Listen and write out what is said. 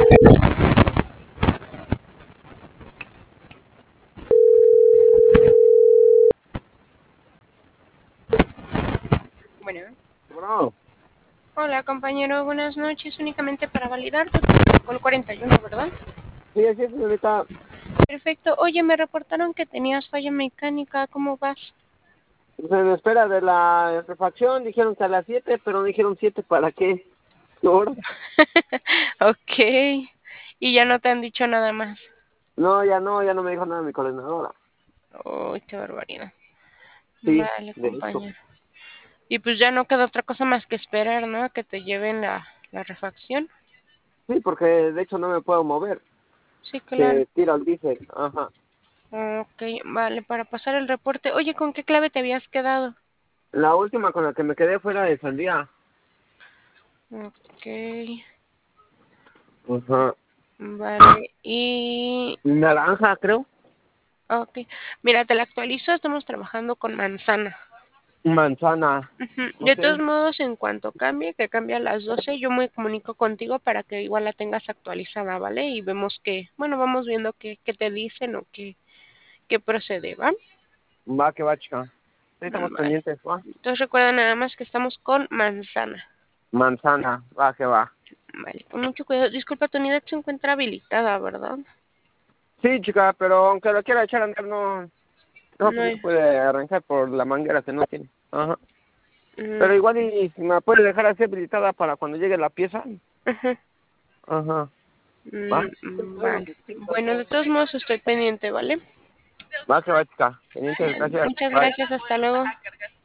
Bueno. Bueno, Hola, compañero. Buenas noches. Únicamente para validar tu protocolo 41, ¿verdad? sí, así es, señorita. Perfecto. Oye, me reportaron que tenías falla mecánica. ¿Cómo vas? Pues en espera de la refacción, dijeron que a las 7, pero no dijeron 7 para qué. ¿Ahora? Ok. Y ya no te han dicho nada más. No, ya no me dijo nada mi coordinadora. Uy, qué barbaridad. Sí, Vale, de hecho. compañero. Y pues ya no queda otra cosa más que esperar, ¿no? A que te lleven la refacción. Sí, porque de hecho no me puedo mover. Sí, claro. Que tiro al diésel. Ajá. Ok, vale, para pasar el reporte. Oye, ¿con qué clave te habías quedado? La última con la que me quedé fue la de sandía. Ok, Ajá. vale. Y Naranja, creo. ok, mira, te la actualizo, estamos trabajando con manzana. Manzana. Ujú. De Ok. todos modos, en cuanto cambie, que cambie a las 12, yo me comunico contigo para que igual la tengas actualizada, ¿vale? Y vemos que, bueno, vamos viendo qué te dicen o qué procede, ¿va? Va que va, chica. Ahí estamos Vale. pendientes, va. Entonces recuerda nada más que estamos con manzana. Manzana, va que va. Vale, con mucho cuidado. Disculpa, tu unidad se encuentra habilitada, ¿verdad? Sí, chica, pero aunque lo quiera echar a andar, no, no, No pues no hay. puede arrancar por la manguera que no tiene. Ajá. Mm, Pero igual y si me puede dejar así habilitada para cuando llegue la pieza. ajá. Ajá. ¿Va? Vale. Bueno, de todos modos estoy pendiente, ¿vale? Va que va, chica. Pendiente, Vale, gracias. muchas Bye. gracias, hasta luego.